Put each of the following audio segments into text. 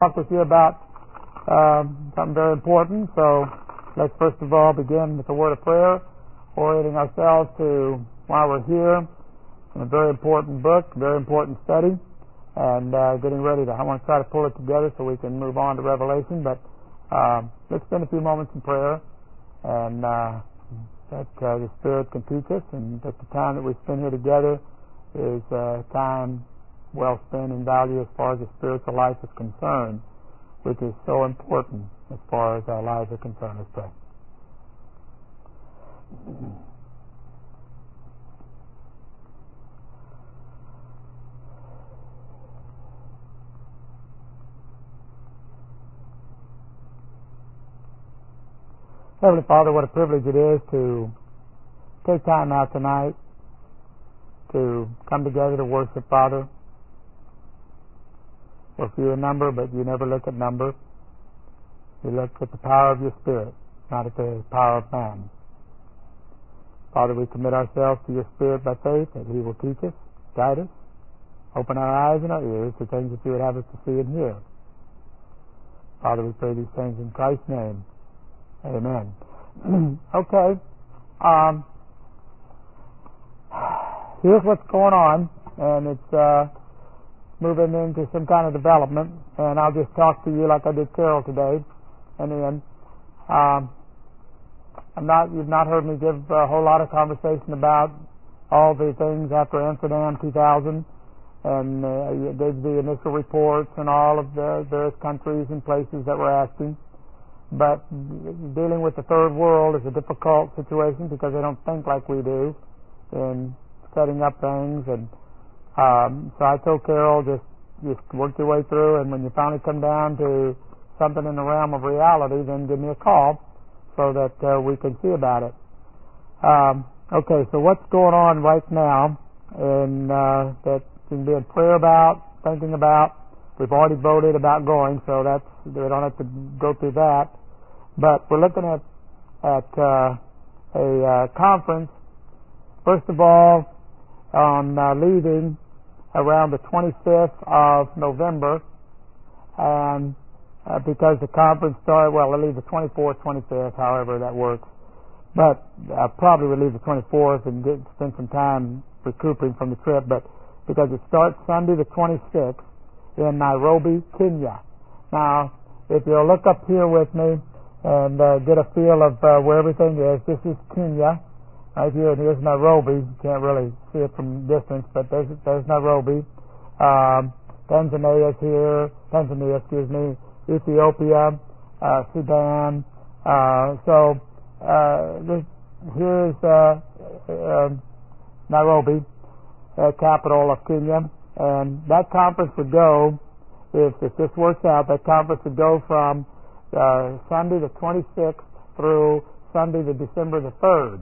talk with you about something very important. So let's first of all begin with a word of prayer, orienting ourselves to why we're here in a very important book, very important study, and getting ready to. I want to try to pull it together so we can move on to Revelation. But let's spend a few moments in prayer, and that the Spirit can teach us, and that the time that we spend here together is time well spent in value as far as the spiritual life is concerned, which is so important as far as our lives are concerned. Let's pray. Heavenly Father, what a privilege it is to take time out tonight to come together to worship, Father. We're few in number, but you never look at number. You look at the power of your Spirit, not at the power of man. Father, we commit ourselves to your Spirit by faith, that he will teach us, guide us, open our eyes and our ears to things that you would have us to see and hear. Father, we pray these things in Christ's name. Amen. Okay. Here's what's going on, and it's moving into some kind of development, and I'll just talk to you like I did Carol today. And then you've not heard me give a whole lot of conversation about all the things after Amsterdam 2000, and gave the initial reports and all of the various countries and places that were asking. But dealing with the third world is a difficult situation because they don't think like we do in setting up things, and so I told Carol, just work your way through, and when you finally come down to something in the realm of reality, then give me a call so that we can see about it. Okay, so what's going on right now, and that you can be in prayer about, thinking about. We've already voted about going, so we don't have to go through that. But we're looking at a conference, first of all, on leaving around the 25th of November, and because the conference started, well, they'll leave the 24th, 25th, however that works. But I probably will leave the 24th and spend some time recouping from the trip, but because it starts Sunday the 26th in Nairobi, Kenya. Now, if you'll look up here with me and get a feel of where everything is, this is Kenya. Right here, and here's Nairobi. You can't really see it from distance, but there's Nairobi. Tanzania is here. Ethiopia, Sudan. Here's Nairobi, capital of Kenya, and that conference would go, if this works out, that conference would go from Sunday the 26th through Sunday the December the 3rd.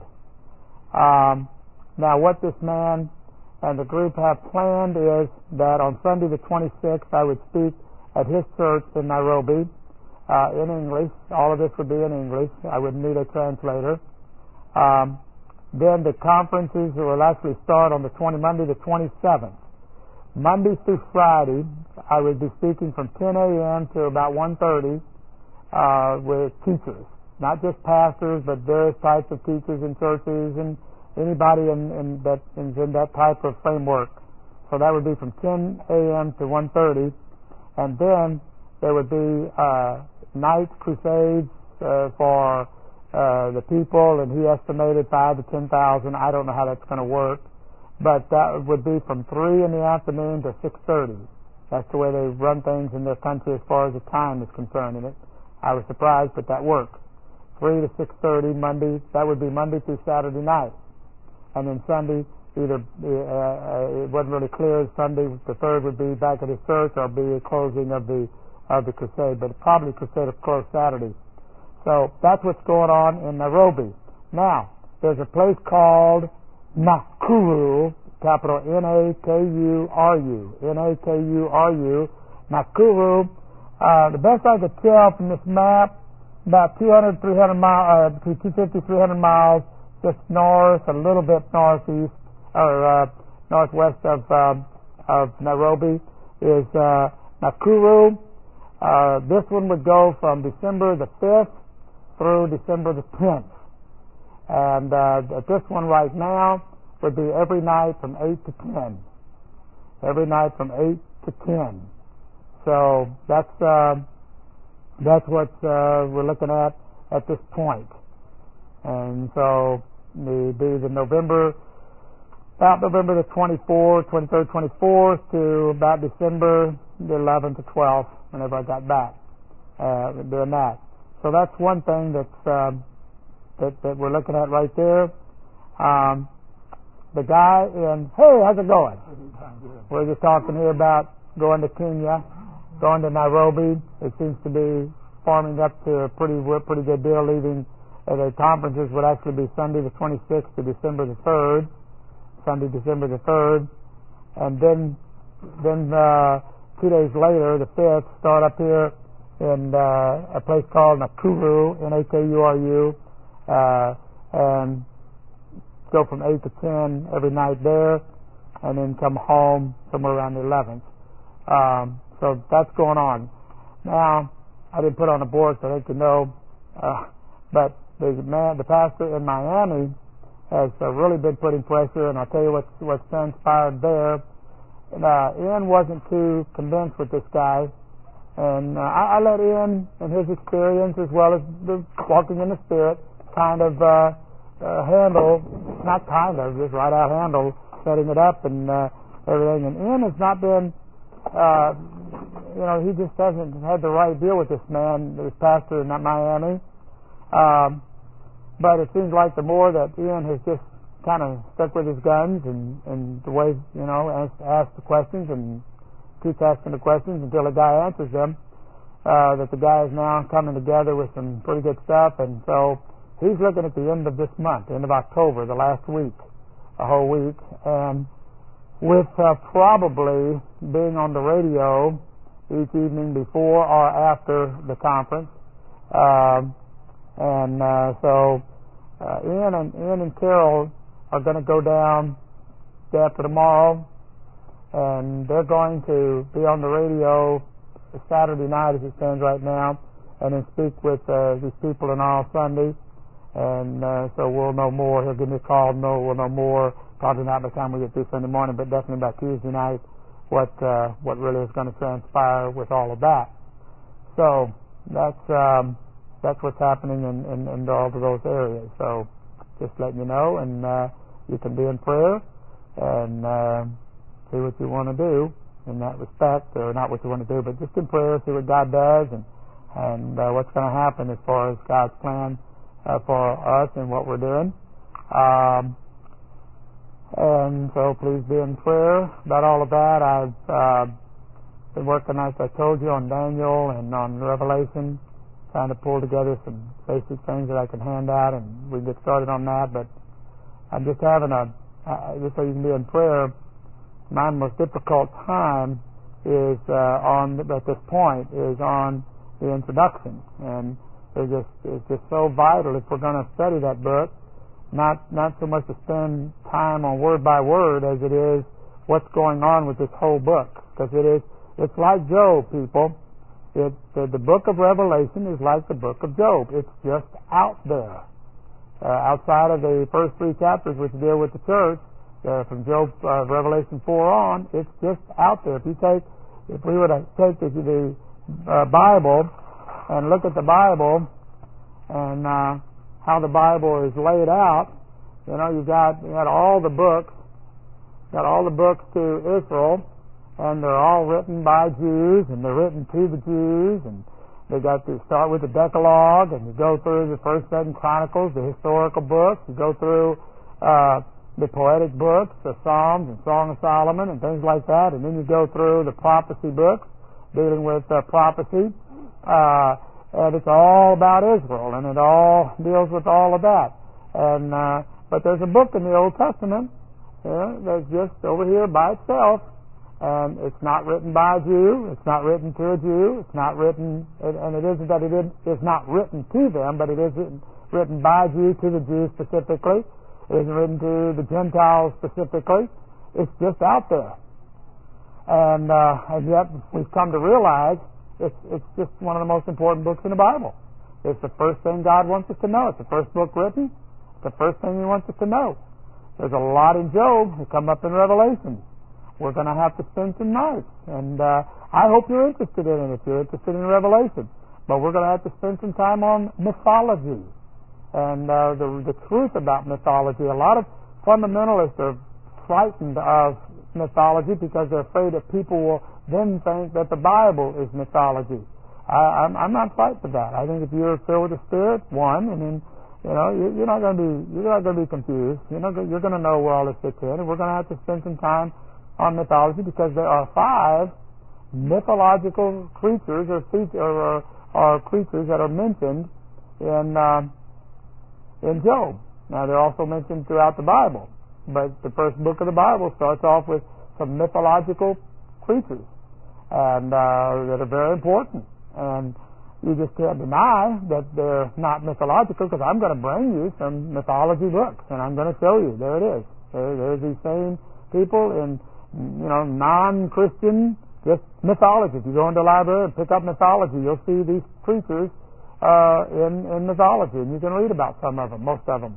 Now, what this man and the group have planned is that on Sunday the 26th, I would speak at his church in Nairobi in English. All of this would be in English. I would need a translator. Then the conferences will actually start on Monday the 27th. Monday through Friday, I would be speaking from 10 a.m. to about 1:30 with teachers. Not just pastors, but various types of teachers in churches and anybody that is in that type of framework. So that would be from 10 a.m. to 1:30, and then there would be night crusades for the people, and he estimated 5,000 to 10,000. I don't know how that's going to work, but that would be from 3 in the afternoon to 6:30. That's the way they run things in their country as far as the time is concerned in it. I was surprised, but that worked. 3 to 6:30 Monday. That would be Monday through Saturday night, and then Sunday either it wasn't really clear. Sunday the 3rd would be back at his church, or be a closing of the crusade, but probably crusade will close Saturday. So that's what's going on in Nairobi. Now there's a place called Nakuru, capital Nakuru, Nakuru. The best I could tell from this map, about 200, 300 miles, between 250, 300 miles just north, a little bit northeast or northwest of Nairobi is Nakuru. This one would go from December the 5th through December the 10th. And this one right now would be every night from 8 to 10. Every night from 8 to 10. So that's what we're looking at this point. And so it'd be about November the 24th, 23rd, 24th to about December the 11th to 12th, whenever I got back, doing that. So that's one thing that we're looking at right there. The guy hey, how's it going? We're just talking here about going to Kenya, going to Nairobi. It seems to be forming up to a pretty good deal. Leaving the conferences would actually be Sunday the 26th to December the 3rd. Sunday, December the 3rd, and then 2 days later, the 5th, start up here in a place called Nakuru, Nakuru, and go from 8 to 10 every night there, and then come home somewhere around the 11th. So that's going on. Now, I didn't put on the board so they could know, but the pastor in Miami has really been putting pressure, and I'll tell you what's transpired there. Ian wasn't too convinced with this guy, and I let Ian and his experience, as well as the walking in the Spirit, kind of handle, not kind of, just right out handle, setting it up and everything. And Ian has not been, he just hasn't had the right deal with this man, this pastor in Miami. But it seems like the more that Ian has just kind of stuck with his guns and the way, ask the questions and keeps asking the questions until the guy answers them, that the guy is now coming together with some pretty good stuff. And so he's looking at the end of this month, the end of October, the last week, a whole week, and with probably being on the radio each evening before or after the conference. So Ian and Carol are going to go down day after tomorrow, and they're going to be on the radio Saturday night as it stands right now, and then speak with these people on all Sunday. And so we'll know more. He'll give me a call. We'll know more. Probably not by the time we get through Sunday morning, but definitely by Tuesday night what really is going to transpire with all of that. So that's what's happening in all of those areas. So just letting you know, and you can be in prayer and see what you want to do in that respect, or not what you want to do, but just in prayer, see what God does and what's going to happen as far as God's plan for us and what we're doing. And so please be in prayer about all of that. I've been working, as I told you, on Daniel and on Revelation, trying to pull together some basic things that I can hand out, and we can get started on that. But I'm just having just so you can be in prayer, my most difficult time is at this point is on the introduction, and it's just so vital if we're going to study that book, not so much to spend time on word by word as it is what's going on with this whole book, because it's like Job, people. The book of Revelation is like the book of Job. It's just out there. Outside of the first 3 chapters, which deal with the church, from Job, Revelation 4 on, it's just out there. If we were to take the Bible and look at the Bible and how the Bible is laid out, you got all the books, to Israel, and they're all written by Jews, and they're written to the Jews, and they got to start with the Decalogue, and you go through the First, Second Chronicles, the historical books, you go through the poetic books, the Psalms and Song of Solomon, and things like that, and then you go through the prophecy books, dealing with prophecy, and it's all about Israel, and it all deals with all of that. And but there's a book in the Old Testament that's just over here by itself, and it's not written by a Jew, it's not written to a Jew, it's not written, and it isn't that it is not written to them, but it is written by a Jew to the Jews specifically. It isn't written to the Gentiles specifically. It's just out there. And yet we've come to realize It's just one of the most important books in the Bible. It's the first thing God wants us to know. It's the first book written. It's the first thing He wants us to know. There's a lot in Job that come up in Revelation. We're going to have to spend some nights, and I hope you're interested in it if you're interested in Revelation. But we're going to have to spend some time on mythology and the truth about mythology. A lot of fundamentalists are frightened of mythology because they're afraid that people will then think that the Bible is mythology. I'm not frightened of that. I think if you're filled with the Spirit, and then you're not going to be confused. You're going to know where all this fits in, and we're going to have to spend some time on mythology because there are 5 mythological creatures or creatures that are mentioned in Job. Now they're also mentioned throughout the Bible, but the first book of the Bible starts off with some mythological creatures, and that are very important. And you just can't deny that they're not mythological, because I'm going to bring you some mythology books, and I'm going to show you. There it is. There's these same people in non-Christian just mythology. If you go into the library and pick up mythology, you'll see these creatures in mythology, and you can read about some of them, most of them.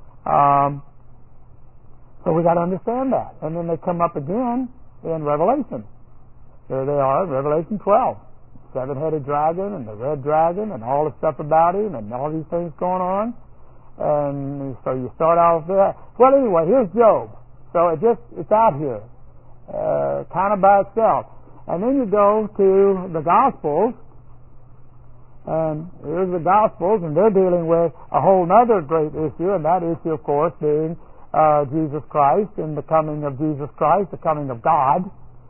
So we got to understand that. And then they come up again in Revelation. There they are, Revelation 12. 7-headed dragon and the red dragon and all the stuff about him and all these things going on. And so you start out with that. Well, anyway, here's Job. So it's out here, kind of by itself. And then you go to the Gospels, and here's the Gospels, and they're dealing with a whole other great issue, and that issue, of course, being Jesus Christ and the coming of Jesus Christ, the coming of God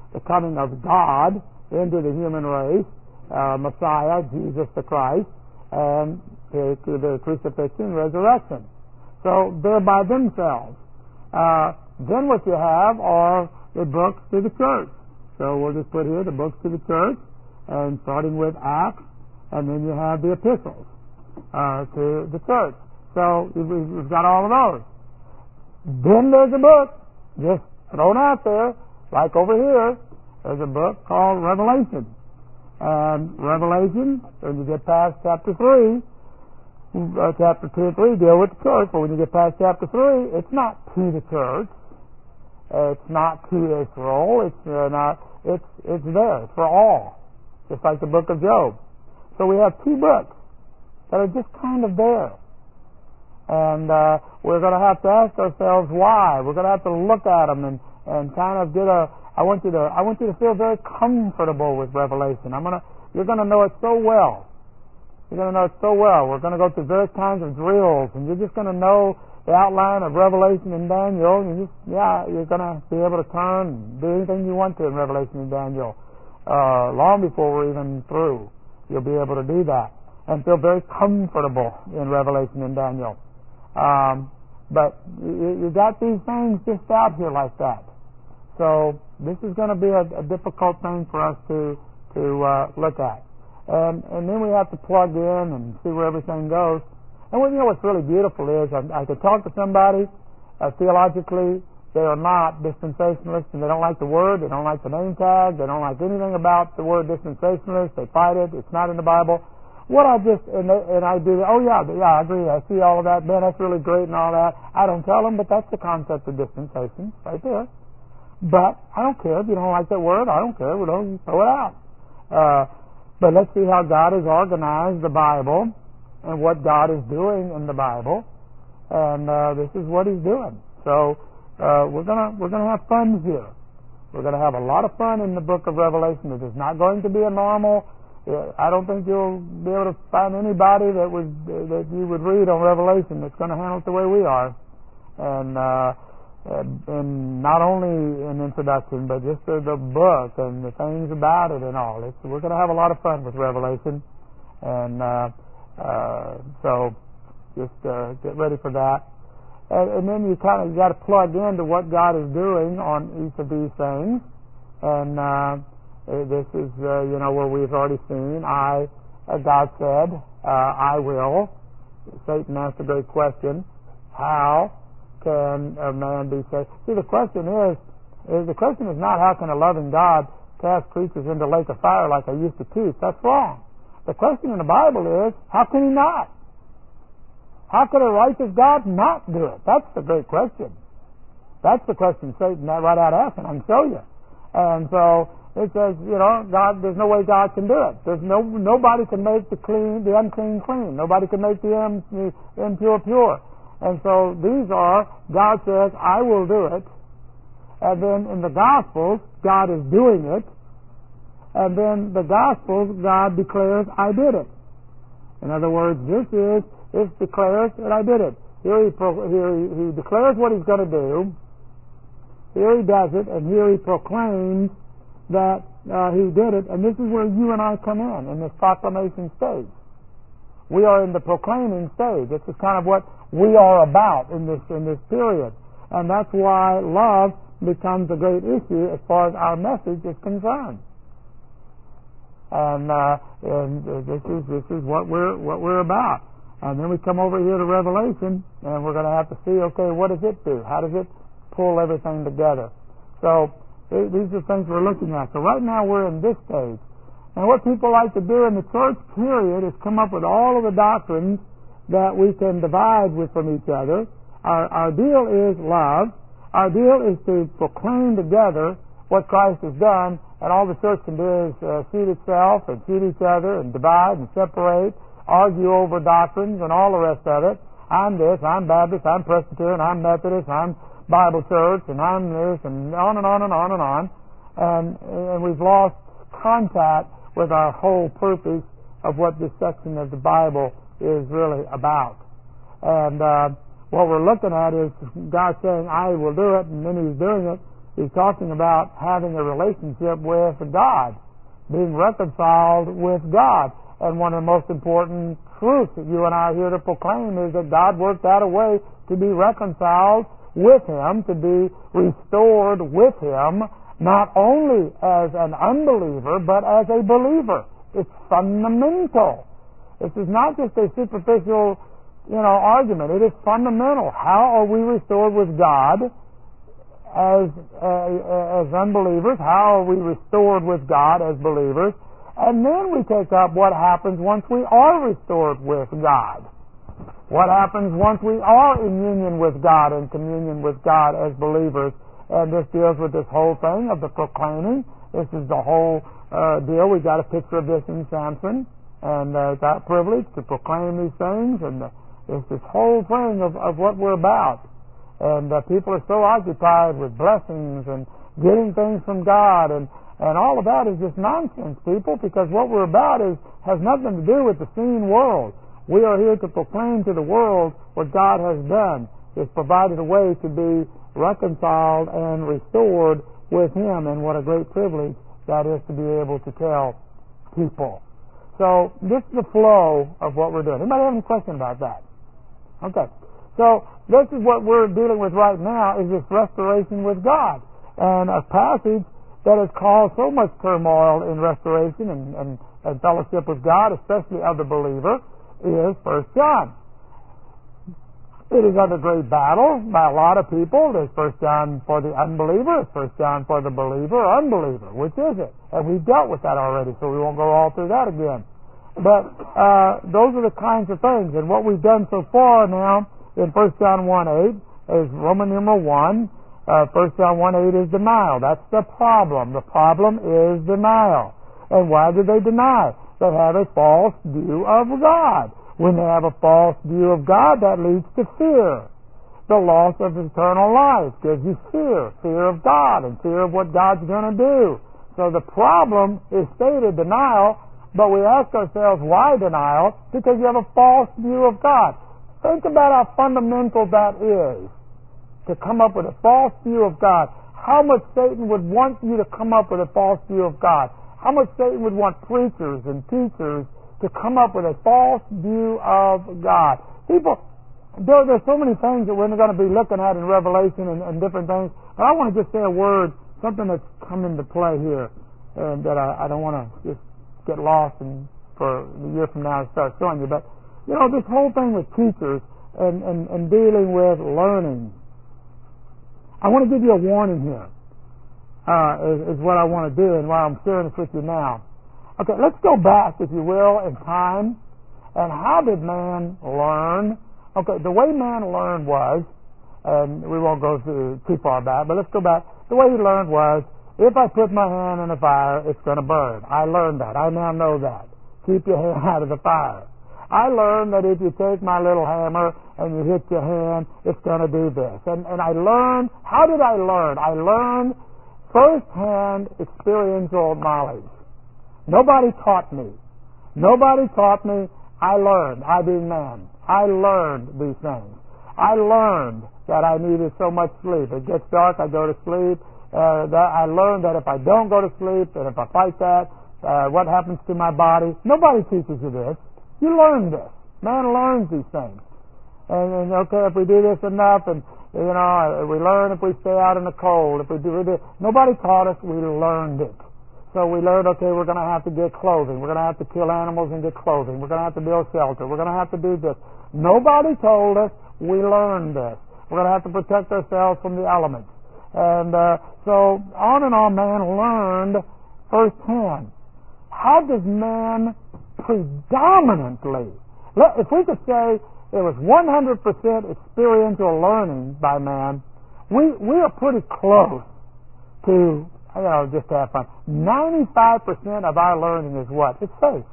into the human race, Messiah, Jesus the Christ, and to the crucifixion and resurrection. So they're by themselves. Then what you have are the books to the church. So we'll just put here the books to the church, and starting with Acts, and then you have the epistles to the church. So we've got all of those. Then there's a book just thrown out there, like over here. There's a book called Revelation. And Revelation, when you get past chapter 3, chapter 2 and 3 deal with the church, but when you get past chapter 3, it's not to the church. It's not to Israel. It's there. It's for all. Just like the book of Job. So we have 2 books that are just kind of there. And we're going to have to ask ourselves why. We're going to have to look at them and kind of get I want you to feel very comfortable with Revelation. You're going to know it so well. You're going to know it so well. We're going to go through various kinds of drills, and you're just going to know the outline of Revelation and Daniel. And you're going to be able to turn and do anything you want to in Revelation and Daniel. Long before we're even through, you'll be able to do that and feel very comfortable in Revelation and Daniel. But you got these things just out here like that. So this is going to be a difficult thing for us to look at. And then we have to plug in and see where everything goes. And what's really beautiful is I could talk to somebody theologically. They are not dispensationalists, and they don't like the word. They don't like the name tag. They don't like anything about the word dispensationalist. They fight it. It's not in the Bible. I do. I agree. I see all of that. Man, that's really great and all that. I don't tell them, but that's the concept of dispensation right there. But I don't care if you don't like that word. I don't care. We don't throw it out. But let's see how God has organized the Bible and what God is doing in the Bible, and this is what He's doing. So we're gonna have fun here. We're gonna have a lot of fun in the book of Revelation. It is not going to be a normal. I don't think you'll be able to find anybody that you would read on Revelation that's going to handle it the way we are, and not only an introduction, but just the book and the things about it and all. We're going to have a lot of fun with Revelation, and so just get ready for that. And then you got to plug into what God is doing on each of these things, and this is where we've already seen. God said, "I will." Satan asked a great question: how can a man be saved? See, the question is not how can a loving God cast preachers into the lake of fire like I used to teach. That's wrong. The question in the Bible is, how can he not? How could a righteous God not do it? That's the great question. That's the question Satan right out asking. I can show you. And so it says, God, there's no way God can do it. Nobody can make the unclean clean. Nobody can make the impure pure. And so these are, God says, I will do it. And then in the Gospels, God is doing it. And then the Gospels, God declares, I did it. In other words, this declares that I did it. Here he declares what he's going to do. Here he does it, and here he proclaims that he did it. And this is where you and I come in this proclamation stage. We are in the proclaiming stage. This is kind of what we are about in this period. And that's why love becomes a great issue as far as our message is concerned. And this is what we're about. And then we come over here to Revelation, and we're going to have to see, okay, what does it do? How does it pull everything together? So these are things we're looking at. So right now we're in this stage. And what people like to do in the church period is come up with all of the doctrines that we can divide from each other. Our deal is love. Our deal is to proclaim together what Christ has done, and all the church can do is shoot itself and shoot each other and divide and separate, argue over doctrines and all the rest of it. I'm this, I'm Baptist, I'm Presbyterian, I'm Methodist, I'm Bible Church, and I'm this, and on and on and on and on. And we've lost contact with our whole purpose of what this section of the Bible is really about. And what we're looking at is God saying, I will do it, and then He's doing it. He's talking about having a relationship with God, being reconciled with God. And one of the most important truths that you and I are here to proclaim is that God worked out a way to be reconciled with Him, to be restored with Him, not only as an unbeliever, but as a believer. It's fundamental. This is not just a superficial, argument. It is fundamental. How are we restored with God as unbelievers? How are we restored with God as believers? And then we take up what happens once we are restored with God. What happens once we are in union with God and communion with God as believers? And this deals with this whole thing of the proclaiming. This is the whole deal. We got a picture of this in Samson, and that privilege to proclaim these things, and it's this whole thing of what we're about. And people are so occupied with blessings and getting things from God, and all of that is just nonsense, people, because what we're about has nothing to do with the seen world. We are here to proclaim to the world what God has done. It's provided a way to be reconciled and restored with Him, and what a great privilege that is to be able to tell people. So this is the flow of what we're doing. Anybody have any question about that? Okay. So this is what we're dealing with right now, is this restoration with God. And a passage that has caused so much turmoil in restoration and fellowship with God, especially of the believer, is 1 John. It is under great battle by a lot of people. There's 1 John for the unbeliever, it's 1 John for the believer or unbeliever. Which is it? And we've dealt with that already, so we won't go all through that again. But those are the kinds of things. And what we've done so far now in 1 John 1:8 is Roman numeral 1. 1 John 1:8 is denial. That's the problem. The problem is denial. And why do they deny? They have a false view of God. When they have a false view of God, that leads to fear. The loss of eternal life gives you fear. Fear of God and fear of what God's going to do. So the problem is stated denial, but we ask ourselves, why denial? Because you have a false view of God. Think about how fundamental that is, to come up with a false view of God. How much Satan would want you to come up with a false view of God. How much Satan would want preachers and teachers to come up with a false view of God. People, there's so many things that we're going to be looking at in Revelation and different things. But I want to just say a word, something that's come into play here, and that I don't want to just get lost in for a year from now to start showing you. But, this whole thing with teachers and dealing with learning. I want to give you a warning here. is what I want to do and why I'm sharing this with you now. Okay, let's go back, if you will, in time. And how did man learn? Okay, the way man learned was, and we won't go too far back, but let's go back. The way he learned was, if I put my hand in the fire, it's going to burn. I learned that. I now know that. Keep your hand out of the fire. I learned that if you take my little hammer and you hit your hand, it's going to do this. And I learned, how did I learn? I learned first-hand experiential knowledge. Nobody taught me. Nobody taught me. I learned, I being man. I learned these things. I learned that I needed so much sleep. It gets dark, I go to sleep. I learned that if I don't go to sleep, and if I fight that, what happens to my body? Nobody teaches you this. You learn this. Man learns these things. And okay, if we do this enough, and we learn if we stay out in the cold. If we do this, nobody taught us. We learned it. So we learned, okay, we're going to have to get clothing. We're going to have to kill animals and get clothing. We're going to have to build shelter. We're going to have to do this. Nobody told us. We learned this. We're going to have to protect ourselves from the elements. And so on and on, man learned firsthand. How does man predominantly, if we could say it was 100% experiential learning by man, we are pretty close to, just to have fun. 95% of our learning is what? It's faith.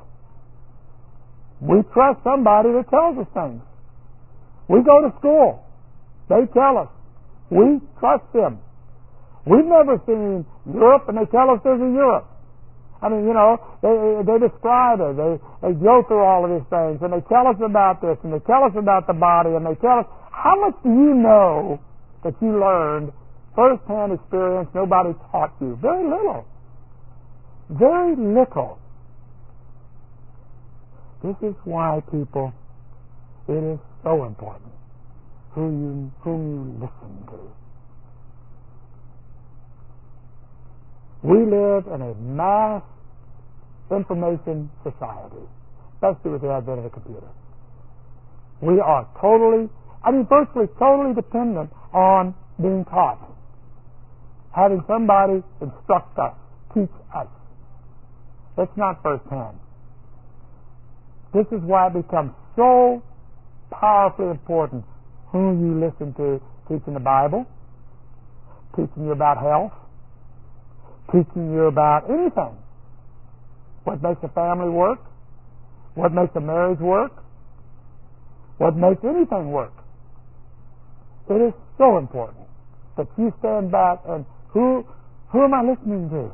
We trust somebody that tells us things. We go to school. They tell us. We trust them. We've never seen Europe, and they tell us there's a Europe. I mean, they describe it. They go through all of these things, and they tell us about this, and they tell us about the body, and they tell us, how much do you know that you learned first-hand experience, nobody taught you? Very little. Very little. This is why, people, it is so important whom you listen to. We live in a mass information society, especially with the advent of the computer. We are virtually totally dependent on being taught. Having somebody instruct us, teach us. It's not firsthand. This is why it becomes so powerfully important who you listen to teaching the Bible, teaching you about health, teaching you about anything. What makes a family work, what makes a marriage work, what makes anything work. It is so important that you stand back and who am I listening to?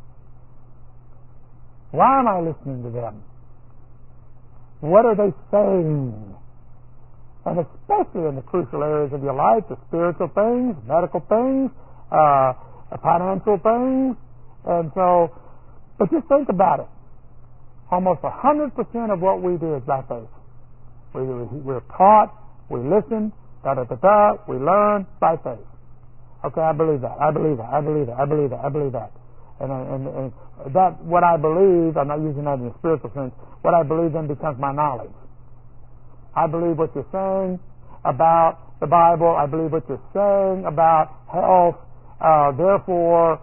Why am I listening to them? What are they saying? And especially in the crucial areas of your life, the spiritual things, medical things, financial things. And so, but just think about it. Almost 100% of what we do is by faith. We're taught, we listen, we learn by faith. Okay, I believe that. I believe that. I believe that. I believe that. I believe that. And that, what I believe, I'm not using that in a spiritual sense, what I believe then becomes my knowledge. I believe what you're saying about the Bible. I believe what you're saying about health. Therefore,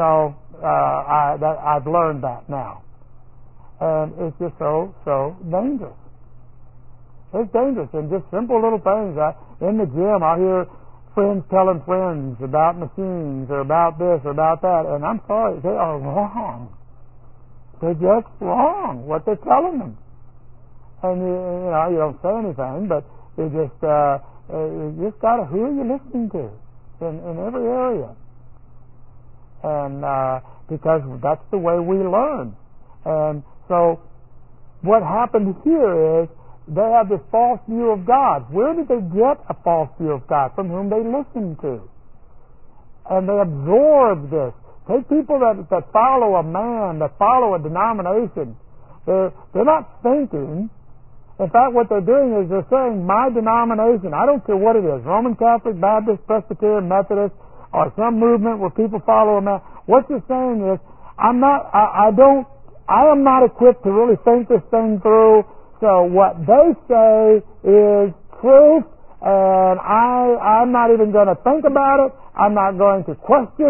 I've learned that now. And it's just so dangerous. It's dangerous. And just simple little things. In the gym, I hear friends telling friends about machines or about this or about that, and I'm sorry, they are wrong. They're just wrong, what they're telling them. And you don't say anything, but you just got to, who are you listening to in every area? And because that's the way we learn. And so what happened here is they have this false view of God. Where did they get a false view of God? From whom they listened to. And they absorb this. Take people that follow a man, that follow a denomination. They're not thinking. In fact, what they're doing is they're saying, my denomination, I don't care what it is, Roman Catholic, Baptist, Presbyterian, Methodist, or some movement where people follow a man. What you're saying is, I am not equipped to really think this thing through. So what they say is truth, and I'm not even going to think about it. I'm not going to question.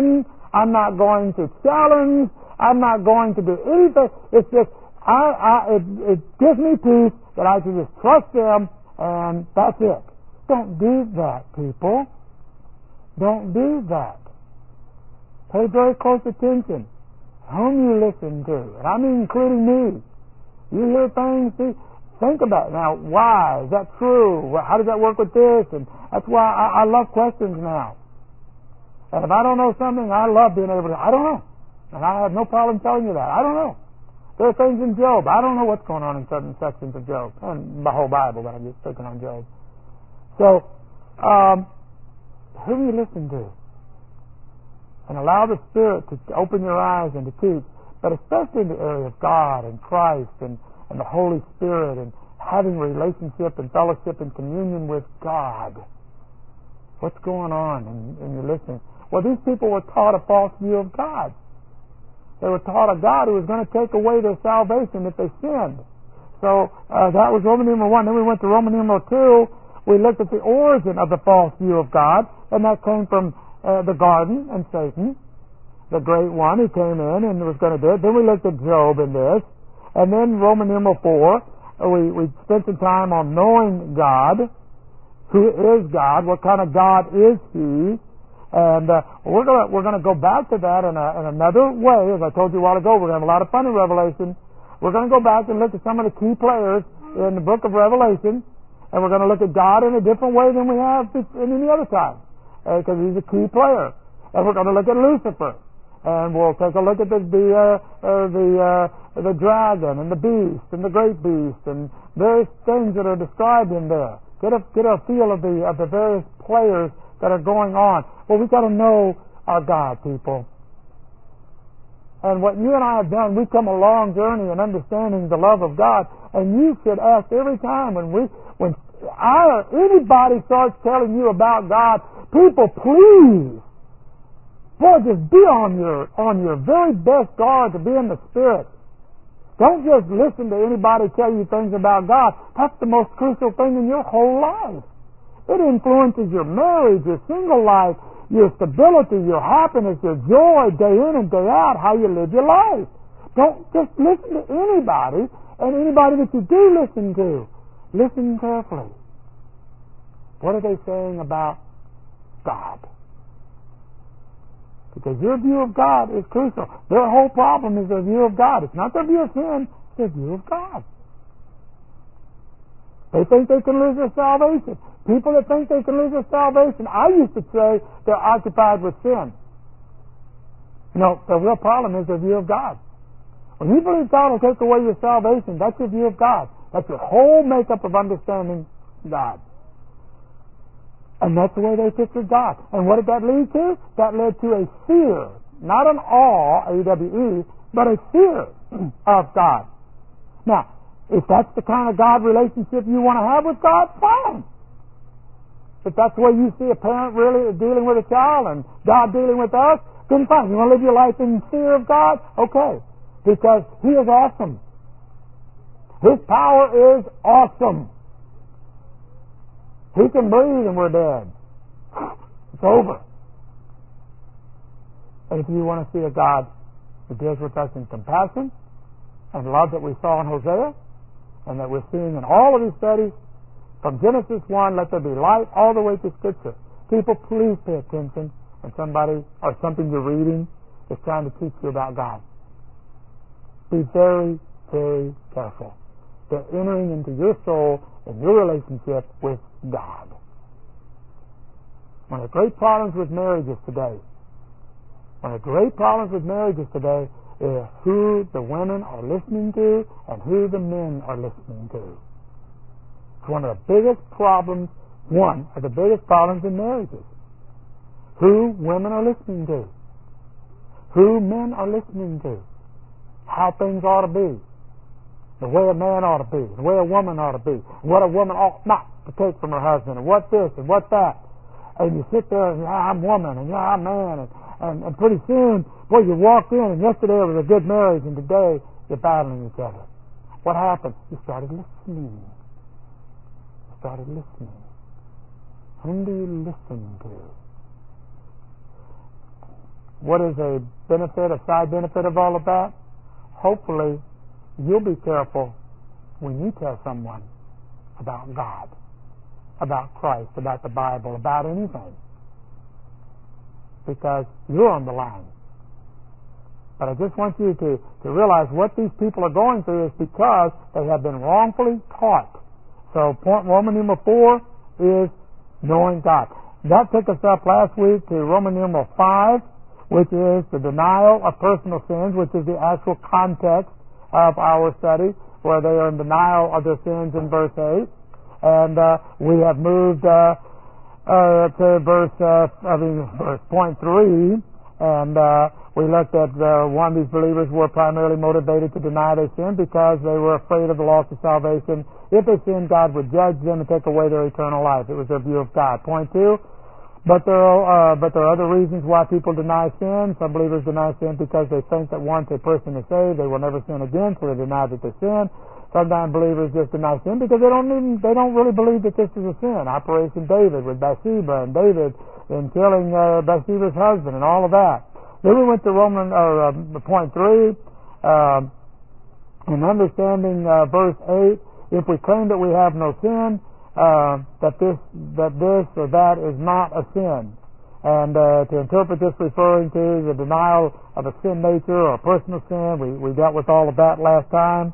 I'm not going to challenge. I'm not going to do anything. It's just, it gives me peace that I can just trust them, and that's it. Don't do that, people. Don't do that. Pay very close attention. Whom you listen to. And I mean including me. You hear things, think about it. Now, why? Is that true? How does that work with this? And that's why I love questions now. And if I don't know something, I love being able to, I don't know. And I have no problem telling you that. I don't know. There are things in Job. I don't know what's going on in certain sections of Job. And the whole Bible, but I'm just picking on Job. So, who do you listen to? And allow the Spirit to open your eyes and to teach, but especially in the area of God and Christ and the Holy Spirit and having relationship and fellowship and communion with God. What's going on in your listening? Well, these people were taught a false view of God. They were taught a God who was going to take away their salvation if they sinned. So that was Roman numeral 1. Then we went to Roman numeral 2. We looked at the origin of the false view of God, and that came from the garden and Satan, the great one who came in and was going to do it. Then we looked at Job in this. And then Roman numeral 4, we spent some time on knowing God. Who is God? What kind of God is He? And we're going to go back to that in another way. As I told you a while ago, we're going to have a lot of fun in Revelation. We're going to go back and look at some of the key players in the book of Revelation, and we're going to look at God in a different way than we have in any other time, because He's a key player. And we're going to look at Lucifer, and we'll take a look at the dragon and the beast and the great beast and various things that are described in there. Get a feel of the various players that are going on. Well, we've got to know our God, people. And what you and I have done, we've come a long journey in understanding the love of God. And you should ask every time when anybody starts telling you about God, people, please, boy, just be on your very best guard to be in the Spirit. Don't just listen to anybody tell you things about God. That's the most crucial thing in your whole life. It influences your marriage, your single life, your stability, your happiness, your joy, day in and day out, how you live your life. Don't just listen to anybody, and anybody that you do listen to, listen carefully. What are they saying about God? Because your view of God is crucial. Their whole problem is their view of God. It's not their view of sin, it's their view of God. They think they can lose their salvation. People that think they can lose their salvation, I used to say they're occupied with sin. No, the real problem is their view of God. When you believe God will take away your salvation, that's your view of God. That's your whole makeup of understanding God. And that's the way they pictured God. And what did that lead to? That led to a fear, not an awe, A-W-E, but a fear of God. Now, if that's the kind of God relationship you want to have with God, fine. If that's the way you see a parent really dealing with a child and God dealing with us, then fine. You want to live your life in fear of God? Okay. Because He is awesome. His power is awesome. He can breathe and we're dead. It's over. And if you want to see a God who deals with us in compassion and love that we saw in Hosea and that we're seeing in all of these studies, from Genesis 1, let there be light, all the way to Scripture. People, please pay attention when somebody or something you're reading is trying to teach you about God. Be very, very careful. They're entering into your soul and your relationship with God. One of the great problems with marriages today, is who the women are listening to and who the men are listening to. It's one of the biggest problems in marriages. Who women are listening to. Who men are listening to. How things ought to be. The way a man ought to be. The way a woman ought to be. What a woman ought not to take from her husband. And what this and what that. And you sit there and, I'm woman and I'm man. And pretty soon, boy, you walk in and yesterday it was a good marriage and today you're battling each other. What happened? You started listening. Whom do you listen to? what is a benefit, a side benefit of all of that? Hopefully, you'll be careful when you tell someone about God, about Christ, about the Bible, about anything, because you're on the line. But I just want you to realize what these people are going through is because they have been wrongfully taught. So Roman numeral 4 is knowing God. That took us up last week to Roman numeral 5, which is the denial of personal sins, which is the actual context of our study, where they are in denial of their sins in verse 8. And we have moved to point 3, and we looked at one of these believers were primarily motivated to deny their sin because they were afraid of the loss of salvation. If they sinned, God would judge them and take away their eternal life. It was their view of God. Point 2, but there are other reasons why people deny sin. Some believers deny sin because they think that once a person is saved, they will never sin again, so they deny that they sin. Sometimes believers just deny sin because they don't really believe that this is a sin. Operation David with Bathsheba, and David in killing Bathsheba's husband, and all of that. Then we went to point 3, in understanding verse 8. If we claim that we have no sin, that this or that is not a sin, and to interpret this referring to the denial of a sin nature or a personal sin, we dealt with all of that last time.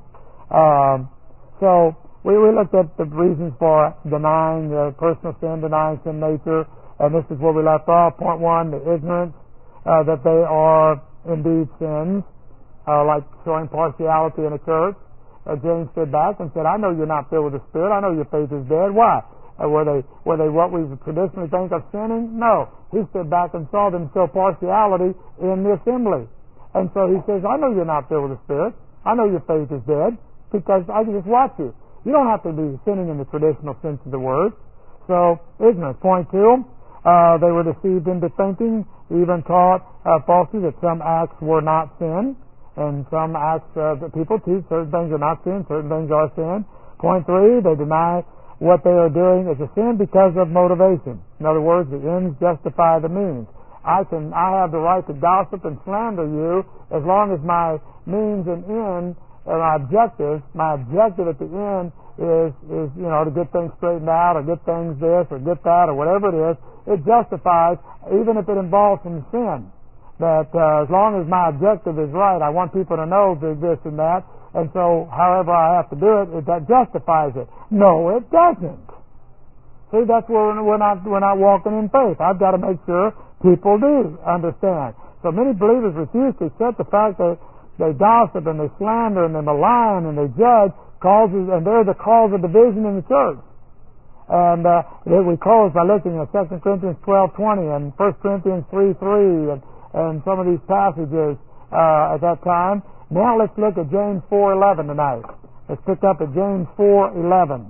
So we looked at the reasons for denying personal sin, denying sin nature, and this is where we left off. Point 1, the ignorance that they are indeed sins, like showing partiality in a church. James stood back and said, I know you're not filled with the Spirit. I know your faith is dead. Why? Were they what we traditionally think of sinning? No. He stood back and saw them show partiality in the assembly. And so he says, I know you're not filled with the Spirit. I know your faith is dead because I can just watch you. You don't have to be sinning in the traditional sense of the word. So, ignorance. Point 2, they were deceived into thinking, even taught falsely that some acts were not sin. And some acts that people teach, certain things are not sin, certain things are sin. Point 3, they deny what they are doing is a sin because of motivation. In other words, the ends justify the means. I have the right to gossip and slander you as long as my means and end, or my objective at the end is to get things straightened out, or get things this, or get that, or whatever it is. It justifies, even if it involves some sin. That as long as my objective is right, I want people to know this and that, and so however I have to do it, that justifies it. No, it doesn't. See, that's where we're not walking in faith. I've got to make sure people do understand. So many believers refuse to accept the fact that they gossip and they slander and they malign and they judge, and they're the cause of division in the church. And we close by looking at 2 Corinthians 12:20 and 1 Corinthians 3:3 and some of these passages at that time. Now let's look at James 4:11 tonight. Let's pick up at James 4:11.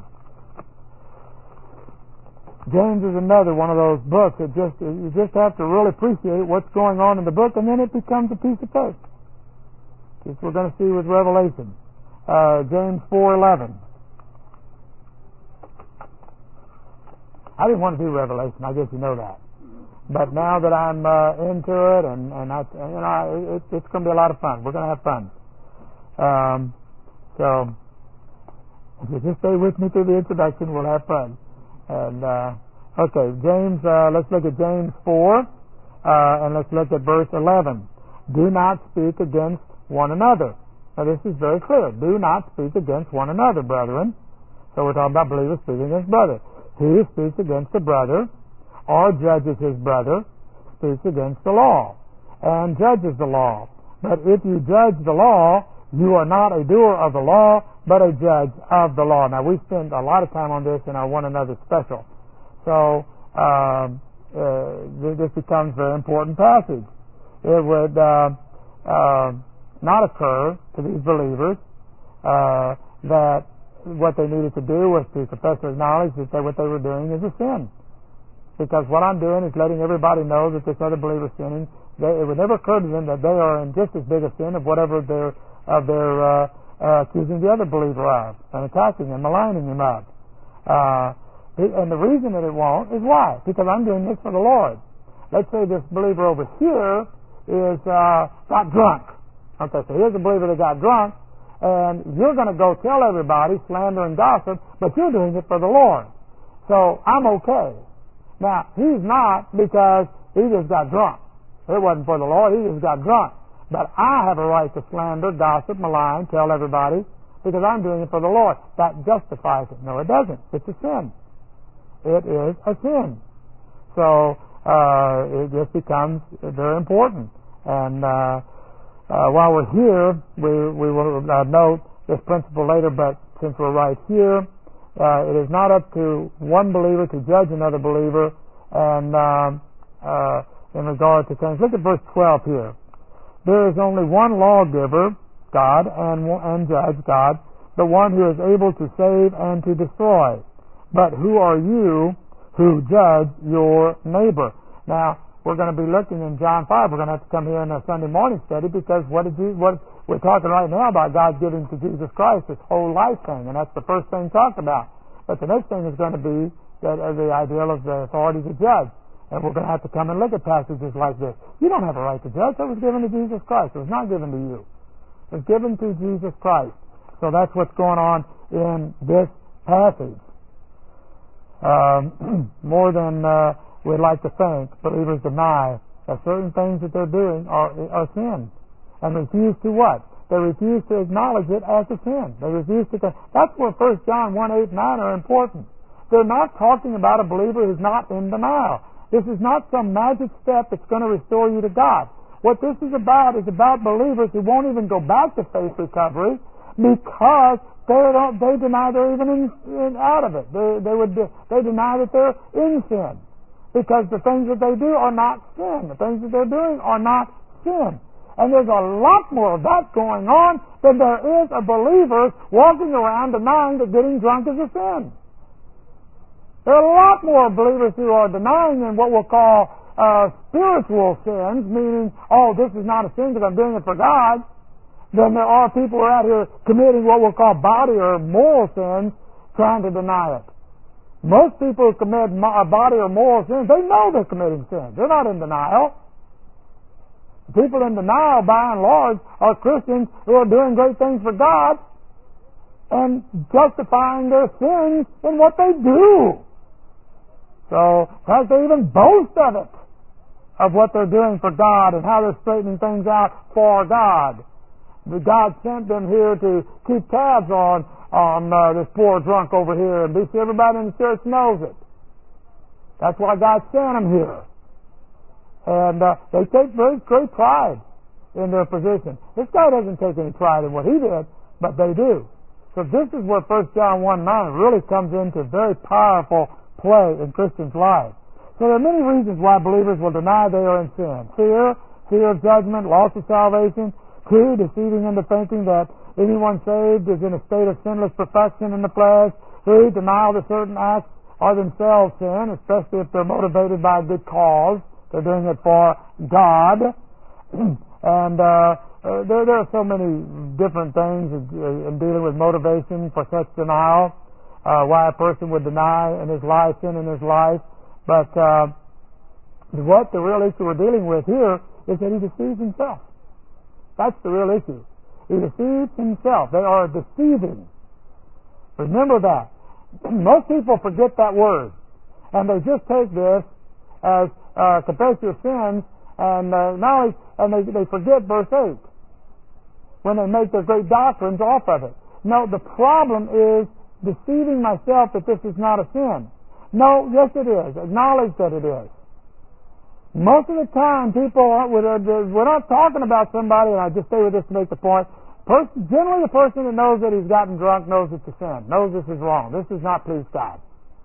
James is another one of those books that you just have to really appreciate what's going on in the book, and then it becomes a piece of cake. As we're going to see with Revelation. James 4:11. I didn't want to do Revelation. I guess you know that. But now that I'm into it, it's going to be a lot of fun. We're going to have fun. So if you just stay with me through the introduction, we'll have fun. And okay, James. Let's look at James 4, and let's look at verse 11. Do not speak against one another. Now this is very clear. Do not speak against one another, brethren. So we're talking about believers speaking against brother. He who speaks against a brother or judges his brother speaks against the law and judges the law. But if you judge the law, you are not a doer of the law, but a judge of the law. Now, we spend a lot of time on this in our One Another special. So, this becomes a very important passage. It would not occur to these believers that what they needed to do was to confess or acknowledge that what they were doing is a sin. Because what I'm doing is letting everybody know that this other believer is sinning. It would never occur to them that they are in just as big a sin of whatever they're accusing the other believer of, and attacking and maligning him of. And the reason that it won't is why? Because I'm doing this for the Lord. Let's say this believer over here is got drunk. Okay, so here's a believer that got drunk, and you're going to go tell everybody, slander and gossip, but you're doing it for the Lord. So I'm okay. Now, he's not, because he just got drunk. It wasn't for the Lord, he just got drunk. But I have a right to slander, gossip, malign, tell everybody, because I'm doing it for the Lord. That justifies it. No, it doesn't. It's a sin. It is a sin. So it just becomes very important. And while we're here, we will note this principle later, but since we're right here, it is not up to one believer to judge another believer. And in regard to things, look at verse 12 here. There is only one lawgiver, God, and judge, God, the one who is able to save and to destroy. But who are you who judge your neighbor? Now, we're going to be looking in John 5. We're going to have to come here in a Sunday morning study, because what we're talking right now about God giving to Jesus Christ this whole life thing, and that's the first thing talked about. But the next thing is going to be that the ideal of the authority to judge. And we're going to have to come and look at passages like this. You don't have a right to judge. That was given to Jesus Christ. It was not given to you. It was given to Jesus Christ. So that's what's going on in this passage. More than we'd like to think, believers deny that certain things that they're doing are sin, and refuse to what? They refuse to acknowledge it as a sin. They refuse to. That's where 1 John 1:8 and 9 are important. They're not talking about a believer who's not in denial. This is not some magic step that's going to restore you to God. What this is about believers who won't even go back to faith recovery because they deny they're even out of it. They deny that they're in sin, because the things that they do are not sin. The things that they're doing are not sin. And there's a lot more of that going on than there is of believers walking around denying that getting drunk is a sin. There are a lot more believers who are denying in what we'll call spiritual sins, meaning, this is not a sin because I'm doing it for God, than there are people who are out here committing what we'll call body or moral sins, trying to deny it. Most people who commit body or moral sins, they know they're committing sins. They're not in denial. People in denial, by and large, are Christians who are doing great things for God and justifying their sins in what they do. So, perhaps they even boast of it, of what they're doing for God and how they're straightening things out for God. God sent them here to keep tabs on this poor drunk over here, and everybody in the church knows it. That's why God sent them here. And they take very great pride in their position. This guy doesn't take any pride in what he did, but they do. So this is where 1 John 1:9 really comes into very powerful play in Christians' lives. So there are many reasons why believers will deny they are in sin. Fear of judgment, loss of salvation. 2, deceiving into thinking that anyone saved is in a state of sinless perfection in the flesh. 3, denial that certain acts are themselves sin, especially if they're motivated by a good cause. They're doing it for God. And there are so many different things in dealing with motivation for such denial. Why a person would deny in his life, sin in his life. But what the real issue we're dealing with here is that he deceives himself. That's the real issue. He deceives himself. They are deceiving. Remember that. Most people forget that word, and they just take this as confess your sins, and they forget verse 8 when they make their great doctrines off of it. No, the problem is deceiving myself that this is not a sin. No, yes it is. Acknowledge that it is. Most of the time, we're not talking about somebody, and I just say with this to make the point. Generally, the person that knows that he's gotten drunk knows it's a sin, knows this is wrong. This does not please God.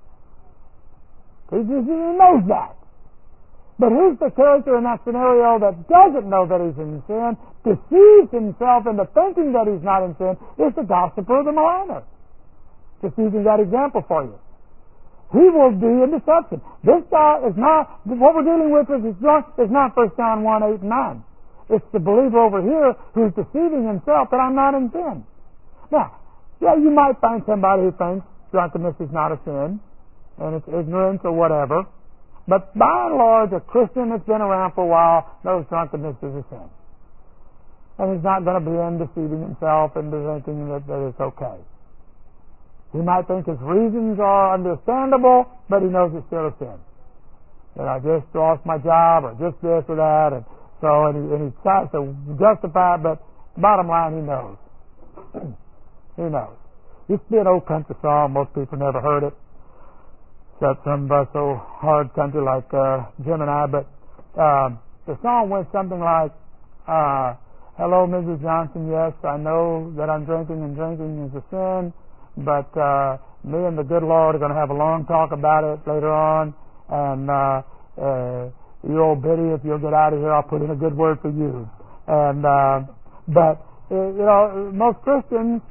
He knows that. But who's the character in that scenario that doesn't know that he's in sin, deceives himself into thinking that he's not in sin, is the gossiper or the maligner. Just using that example for you. He will be in deception. This guy is not, what we're dealing with is not 1 John 1:8 and 9. It's the believer over here who's deceiving himself that I'm not in sin. Now, you might find somebody who thinks drunkenness is not a sin, and it's ignorance or whatever. But by and large, a Christian that's been around for a while knows drunkenness is a sin. And he's not going to be deceiving himself into thinking that it's okay. He might think his reasons are understandable, but he knows it's still a sin. That I just lost my job, or just this or that, and he tries to justify it, but the bottom line, he knows. He knows. Used to be an old country song. Most people never heard it. Except some of us old hard country like Jim and I. But the song went something like, hello, Mrs. Johnson, yes, I know that I'm drinking and drinking is a sin, but me and the good Lord are going to have a long talk about it later on, and you old Biddy, if you'll get out of here, I'll put in a good word for you. And but most Christians,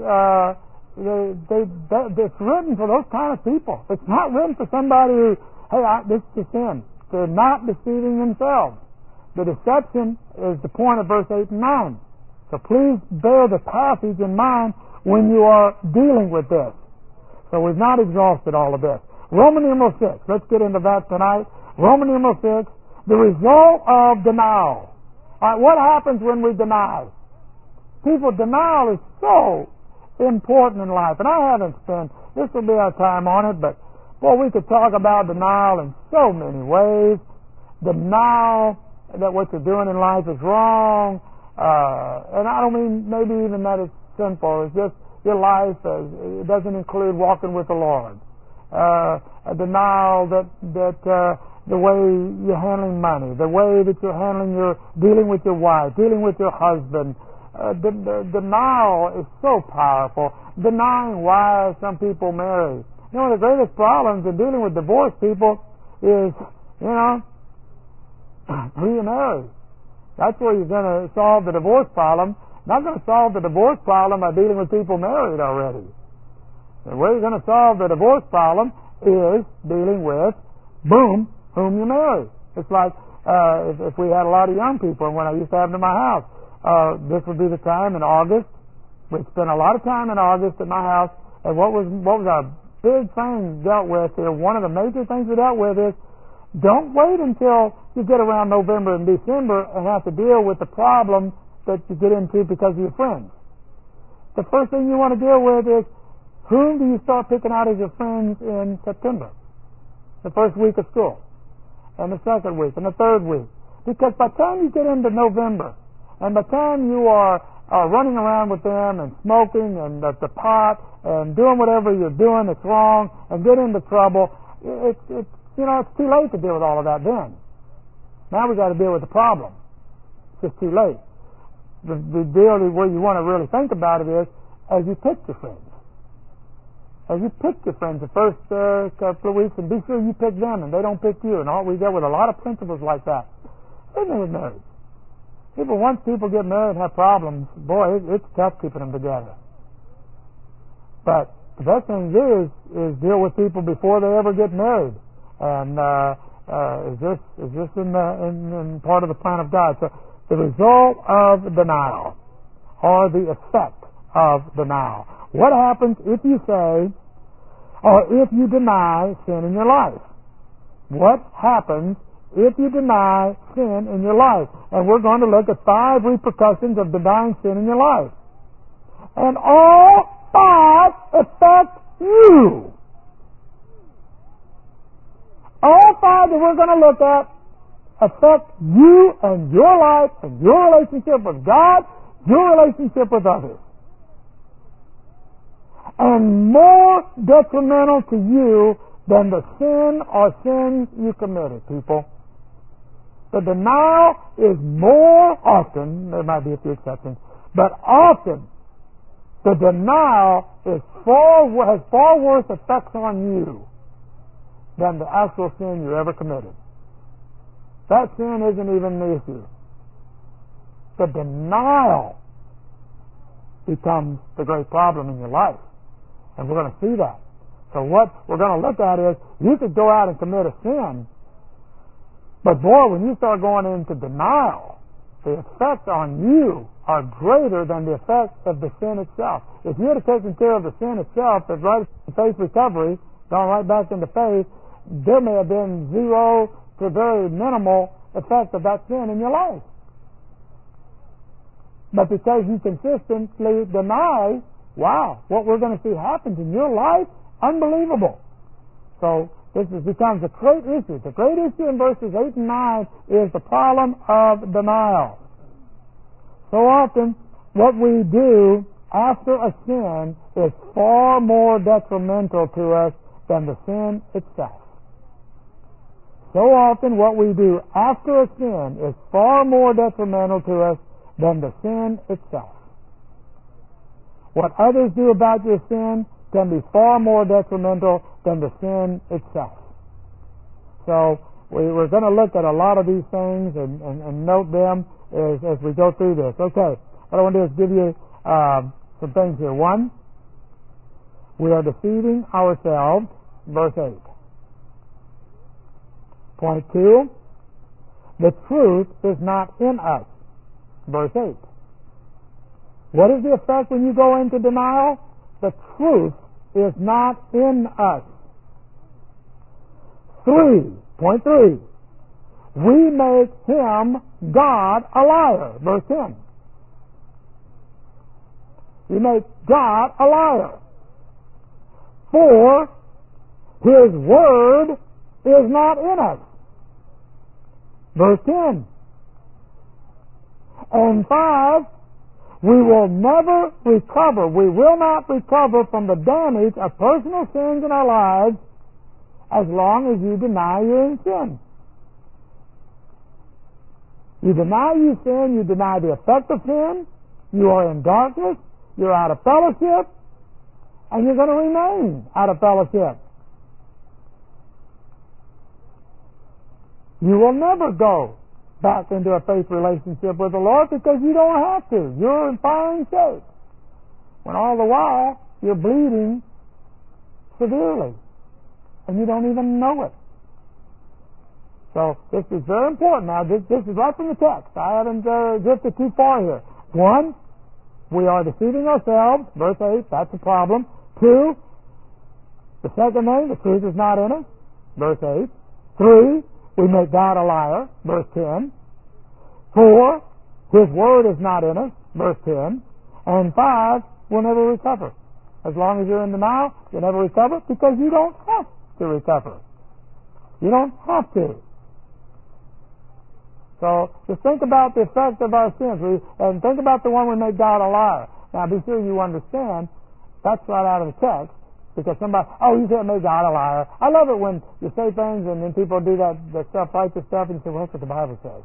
it's written for those kind of people. It's not written for somebody who, hey, this is a sin. They're not deceiving themselves. The deception is the point of verse 8 and 9. So please bear the passage in mind when you are dealing with this. So we've not exhausted all of this. Roman numeral 6. Let's get into that tonight. Roman numeral 6. The result of denial. All right, what happens when we deny? People, denial is so important in life. And I haven't spent, this will be our time on it, but boy, we could talk about denial in so many ways. Denial that what you're doing in life is wrong. And I don't mean maybe even that it's sinful. It's just your life, it doesn't include walking with the Lord. A denial that the way you're handling money, the way that you're dealing with your wife, dealing with your husband. Denial is so powerful. Denying why some people marry. One of the greatest problems in dealing with divorced people is, who you marry. That's where you're going to solve the divorce problem. Not going to solve the divorce problem by dealing with people married already. The way you're going to solve the divorce problem is dealing with, boom, whom you marry. It's like if we had a lot of young people, and when I used to have them in my house, this would be the time in August. We'd spend a lot of time in August at my house, and what was our big thing dealt with here? One of the major things we dealt with is don't wait until you get around November and December and have to deal with the problem that you get into because of your friends. The first thing you want to deal with is whom do you start picking out as your friends in September? The first week of school, and the second week, and the third week. Because by the time you get into November, and by the time you are running around with them and smoking and the pot and doing whatever you're doing that's wrong and get into trouble, it's too late to deal with all of that then. Now we've got to deal with the problem. It's just too late. The deal where you want to really think about it is as you pick your friends. As you pick your friends the first couple of weeks, and be sure you pick them and they don't pick you. And we deal with a lot of principles like that. Same thing with marriage. Once people get married and have problems, boy, it's tough keeping them together. But the best thing to do is deal with people before they ever get married. And is this in part of the plan of God? So the result of denial, or the effect of denial. What happens if you say, or if you deny sin in your life? What happens if you deny sin in your life? And we're going to look at 5 repercussions of denying sin in your life. And all 5 affect you. All 5 that we're going to look at affect you and your life and your relationship with God, your relationship with others. And more detrimental to you than the sin or sins you committed, people. The denial is more often, there might be a few exceptions, but often the denial has far worse effects on you than the actual sin you ever committed. That sin isn't even the issue. The denial becomes the great problem in your life. And we're going to see that. So what we're going to look at is, you could go out and commit a sin, but boy, when you start going into denial, the effects on you are greater than the effects of the sin itself. If you had taken care of the sin itself, as right in faith recovery, gone right back into faith, there may have been 0 to very minimal effect of that sin in your life. But because you consistently deny, wow, what we're going to see happens in your life, unbelievable. So this becomes a great issue. The great issue in verses 8 and 9 is the problem of denial. So often, what we do after a sin is far more detrimental to us than the sin itself. So often, what we do after a sin is far more detrimental to us than the sin itself. What others do about your sin can be far more detrimental than the sin itself. So we're going to look at a lot of these things and note them as we go through this. Okay, what I want to do is give you some things here. One, we are deceiving ourselves, verse 8. Point 2, the truth is not in us, verse 8. What is the effect when you go into denial? The truth is not in us. 3, point 3, we make him, God, a liar, verse 10. We make God a liar. 4, his word is not in us, verse 10. And 5, we will never recover. We will not recover from the damage of personal sins in our lives as long as you deny you're in sin. You deny you sin, you deny the effect of sin, you are in darkness, you're out of fellowship, and you're going to remain out of fellowship. You will never go back into a faith relationship with the Lord because you don't have to. You're in fine shape. When all the while you're bleeding severely and you don't even know it. So this is very important. Now this is right from the text. I haven't drifted too far here. 1, we are deceiving ourselves, verse 8, that's a problem. 2, the second thing, the truth is not in us, verse 8. 3, we make God a liar, verse 10. 4, his word is not in us, verse 10. And 5, we'll never recover. As long as you're in denial, you'll never recover because you don't have to recover. You don't have to. So just think about the effect of our sins, and think about the one we make God a liar. Now be sure you understand that's right out of the text, because somebody, you can't make God a liar. I love it when you say things and then people do that self-righteous stuff and you say, well, that's what the Bible says.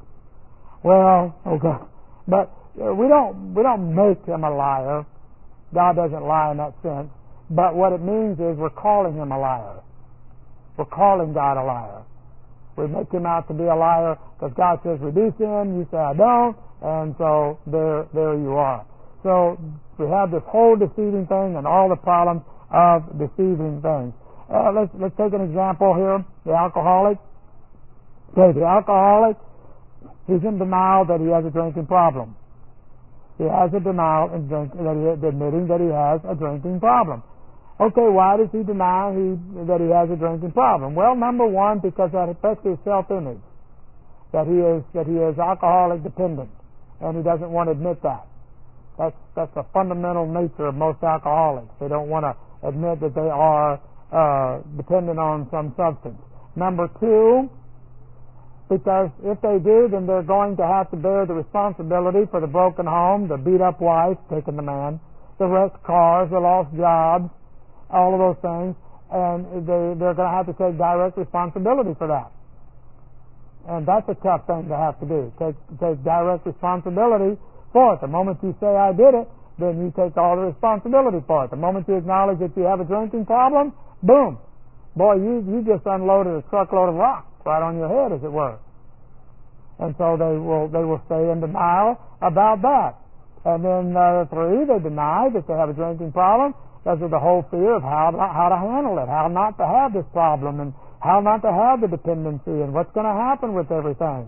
Well, okay, but we don't make him a liar. God doesn't lie in that sense. But what it means is we're calling him a liar. We're calling God a liar. We make him out to be a liar because God says we do sin, you say I don't, and so there you are. So we have this whole deceiving thing and all the problems of deceiving things. Let's take an example here. The alcoholic. Okay, the alcoholic, he's in denial that he has a drinking problem. He has a denial admitting that he has a drinking problem. Okay, why does he deny that he has a drinking problem? Well, number one, because that affects his self-image. That he is alcoholic dependent, and he doesn't want to admit that. That's a fundamental nature of most alcoholics. They don't want to admit that they are dependent on some substance. Number two, because if they do, then they're going to have to bear the responsibility for the broken home, the beat-up wife, taking the man, the wrecked cars, the lost jobs, all of those things, and they're going to have to take direct responsibility for that. And that's a tough thing to have to do, take direct responsibility for it. The moment you say, I did it, then you take all the responsibility for it. The moment you acknowledge that you have a drinking problem, boom. Boy, you just unloaded a truckload of rocks right on your head, as it were. And so they will stay in denial about that. And then 3, they deny that they have a drinking problem because of the whole fear of how to handle it, how not to have this problem, and how not to have the dependency, and what's going to happen with everything.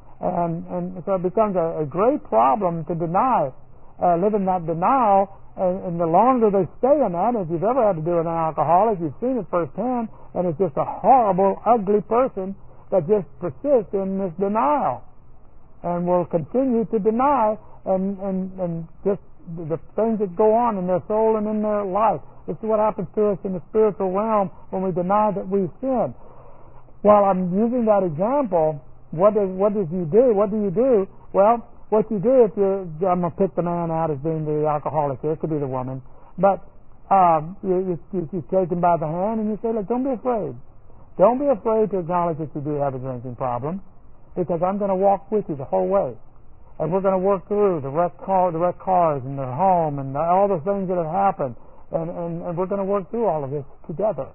And so it becomes a great problem to deny, live in that denial, and the longer they stay in that, if you've ever had to do with an alcoholic, you've seen it firsthand, and it's just a horrible, ugly person that just persist in this denial and will continue to deny and just the things that go on in their soul and in their life. This is what happens to us in the spiritual realm when we deny that we've sinned. While I'm using that example, what do you do? What do you do? Well, what you do I'm going to pick the man out as being the alcoholic here. It could be the woman. But you take him by the hand and you say, look, don't be afraid. Don't be afraid to acknowledge that you do have a drinking problem, because I'm going to walk with you the whole way. And we're going to work through the wrecked cars and the home and all the things that have happened. And we're going to work through all of this together.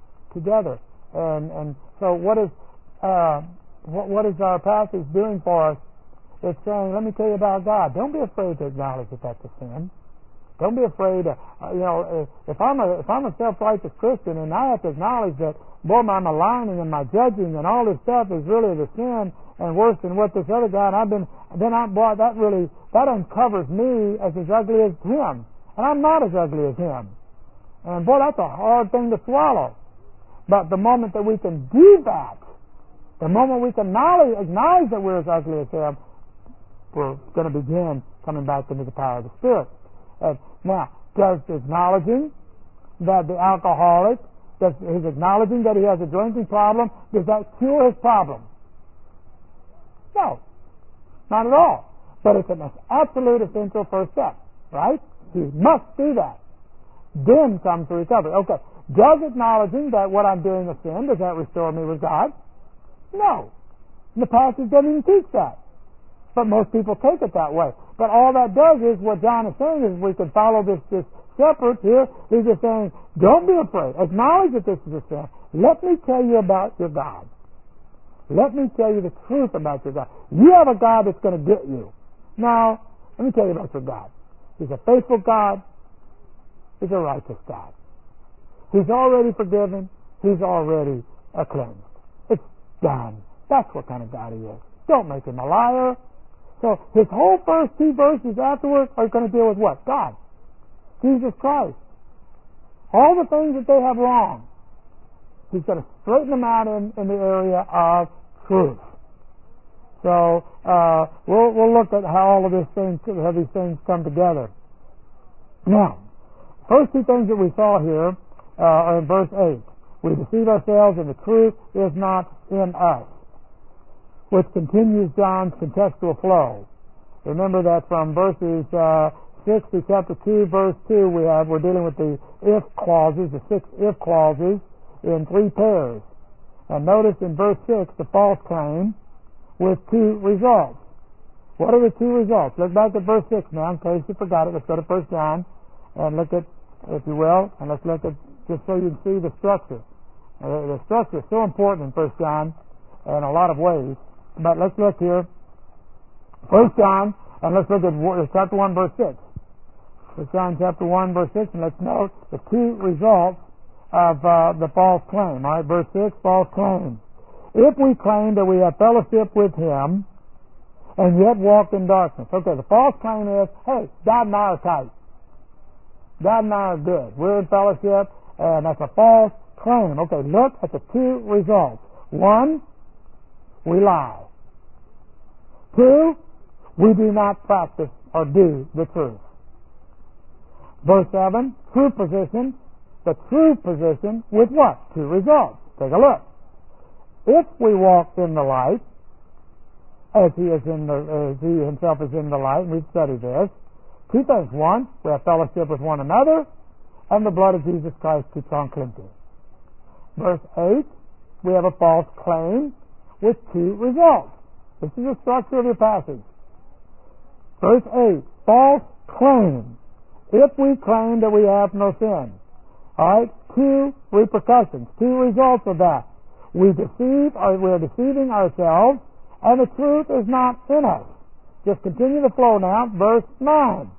And so what is our passage doing for us? It's saying, let me tell you about God. Don't be afraid to acknowledge that that's a sin. Don't be afraid. If I'm a self-righteous Christian and I have to acknowledge that, boy, my maligning and my judging and all this stuff is really the sin and worse than what this other guy. And that uncovers me as ugly as him, and I'm not as ugly as him. And boy, that's a hard thing to swallow. But the moment that we can do that, the moment we can acknowledge that we're as ugly as him, we're going to begin coming back into the power of the Spirit. Now, does acknowledging that the alcoholic, his acknowledging that he has a drinking problem, does that cure his problem? No, not at all. But it's an absolute essential first step, right? He must do that. Then comes the recovery. Okay, does acknowledging that what I'm doing is sin, does that restore me with God? No. The passage doesn't even teach that. But most people take it that way. But all that does is, what John is saying is, we can follow this shepherd here. He's just saying, don't be afraid. Acknowledge that this is a sin. Let me tell you about your God. Let me tell you the truth about your God. You have a God that's going to get you. Now, let me tell you about your God. He's a faithful God. He's a righteous God. He's already forgiven. He's already cleansed. It's done. That's what kind of God he is. Don't make him a liar. So his whole first 2 verses afterwards are going to deal with what? God. Jesus Christ. All the things that they have wrong, he's going to straighten them out in the area of truth. So we'll look at how these things come together. Now, first 2 things that we saw here are in verse 8. We deceive ourselves and the truth is not in us, which continues John's contextual flow. Remember that from verses 6 to chapter 2, verse 2, we're dealing with the if clauses, the 6 if clauses in 3 pairs. And notice in verse 6 the false claim with 2 results. What are the 2 results? Look back at verse 6 now, in case you forgot it. Let's go to 1 John and look at, if you will, and let's look at, just so you can see the structure. The structure is so important in 1 John in a lot of ways. But let's look here. 1 John, and let's look at chapter 1, verse 6. 1 John chapter 1, verse 6, and let's note the 2 results of the false claim. All right, verse 6, false claim. If we claim that we have fellowship with him and yet walk in darkness. Okay, the false claim is, hey, God and I are tight. God and I are good. We're in fellowship, and that's a false claim. Okay, look at the 2 results. 1, we lie. 2, we do not practice or do the truth. Verse 7, true position. The true position with what? 2 results. Take a look. If we walk in the light, as he himself is in the light, and we've studied this, 2 things. 1, we have fellowship with one another, and the blood of Jesus Christ keeps on cleansing. Verse 8, we have a false claim with 2 results. This is the structure of your passage. Verse 8, false claim. If we claim that we have no sin. Alright, 2 repercussions, 2 results of that. We are deceiving ourselves, and the truth is not in us. Just continue the flow now. Verse 9.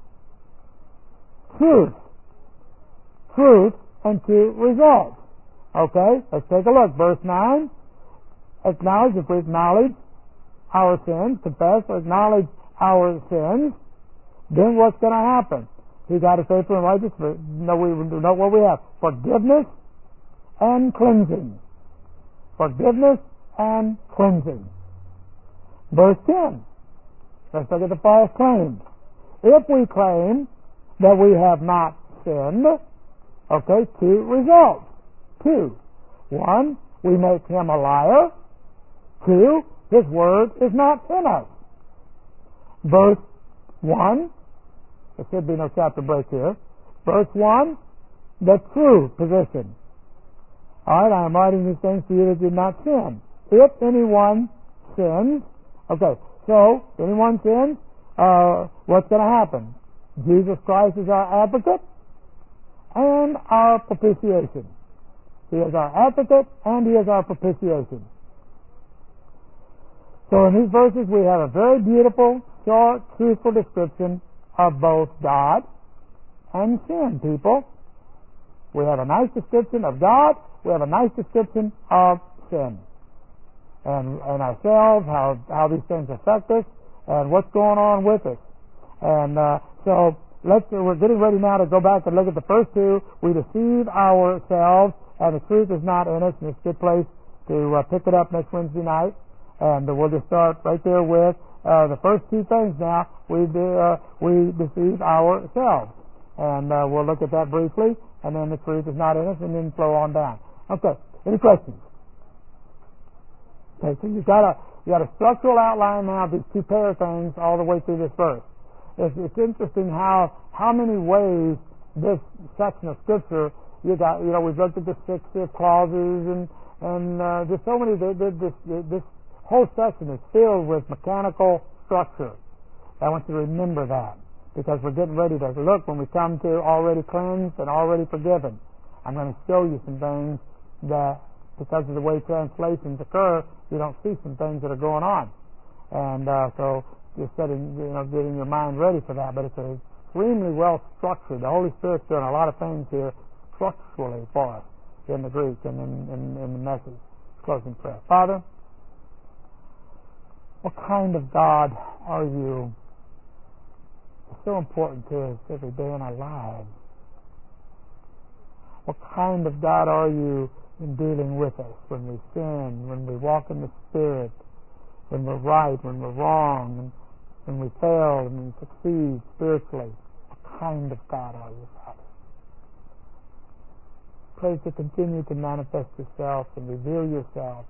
Truth and 2 results. Okay, let's take a look. Verse 9. Acknowledge, if we acknowledge our sins, confess or acknowledge our sins, then what's going to happen? He got us faithful and righteous. We know what we have. Forgiveness and cleansing. Forgiveness and cleansing. Verse 10. Let's look at the false claims. If we claim that we have not sinned, okay, two results. Two. One, we make him a liar. Two, his word is not in us. Verse 1, there should be no chapter break here. Verse 1, the true position. All right, I am writing these things to you that did not sin. If anyone sins, okay, so if anyone sins, what's going to happen? Jesus Christ is our advocate and our propitiation. He is our advocate and he is our propitiation. So in these verses we have a very beautiful, short, truthful description of both God and sin, people. We have a nice description of God. We have a nice description of sin. And ourselves, how these things affect us, and what's going on with us. And so we're getting ready now to go back and look at the first two. We deceive ourselves, and the truth is not in us. And it's a good place to pick it up next Wednesday night. And we'll just start right there with the first two things now. We deceive ourselves. And we'll look at that briefly, and then the truth is not in us, and then flow on down. Okay, any questions? Okay, so you got a structural outline now of these two pair of things all the way through this verse. It's interesting how many ways this section of Scripture we've looked at the 6 clauses and there's so many. This whole section is filled with mechanical structure. I want you to remember that because we're getting ready to look when we come to already cleansed and already forgiven. I'm going to show you some things that, because of the way translations occur, you don't see some things that are going on. And so just getting your mind ready for that. But it's extremely well structured. The Holy Spirit's doing a lot of things here structurally for us in the Greek and in the message. Closing prayer. Father, what kind of God are you? It's so important to us every day in our lives. What kind of God are you in dealing with us when we sin, when we walk in the Spirit, when we're right, when we're wrong, and when we fail and we succeed spiritually? What kind of God are you, Father? Pray to continue to manifest yourself and reveal yourself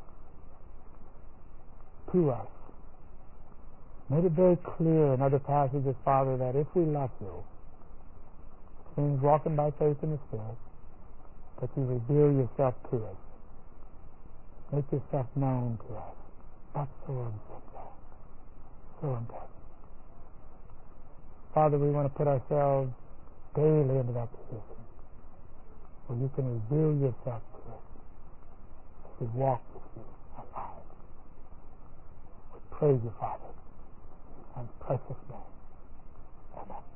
to us. Made it very clear in other passages, Father, that if we love you, it means walking by faith in the Spirit, that you reveal yourself to us. Make yourself known to us. That's so important. So important. Father, we want to put ourselves daily into that position where you can reveal yourself to us as we walk with you alive. We praise you, Father, in precious name. Amen.